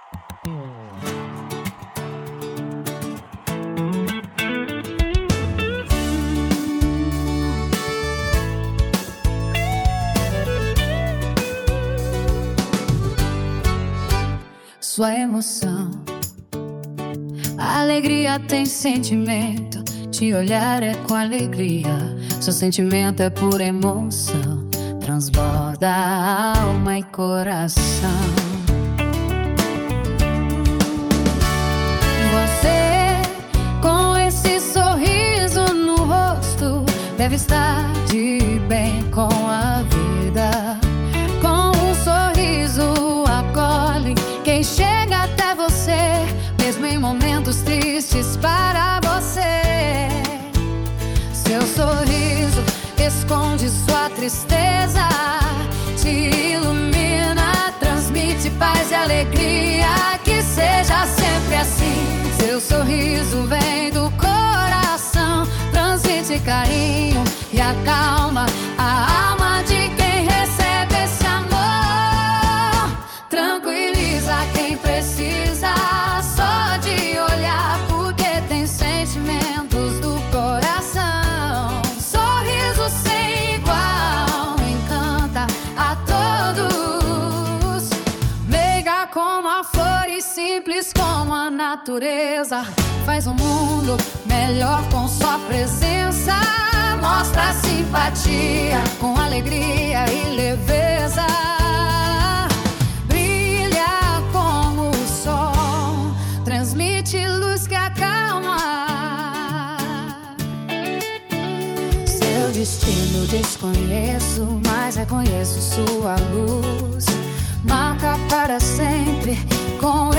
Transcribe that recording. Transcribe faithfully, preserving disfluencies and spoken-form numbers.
Sua emoção, a alegria tem sentimento. Te olhar é com alegria. Seu sentimento é pura emoção. Transborda alma e coração. Você, com esse sorriso no rosto, deve estar de bem com a vida. Com um sorriso acolhe quem chega até você, mesmo em momentos tristes para você. Seu sorriso esconde sua tristeza, te ilumina, transmite paz e alegria. Que seja sempre assim. Seu sorriso vem do coração, transmite carinho e acalma a alma de quem recebe esse amor. Tranquiliza quem precisa só de olhar, porque tem sentimentos do coração. Sorriso sem igual encanta a todos. Meiga como a flor e simples como a natureza. Faz um mundo melhor com sua presença. Mostra simpatia com alegria e leveza. Brilha como o sol, transmite luz que acalma. Seu destino desconheço, mas reconheço sua luz. Marca para sempre com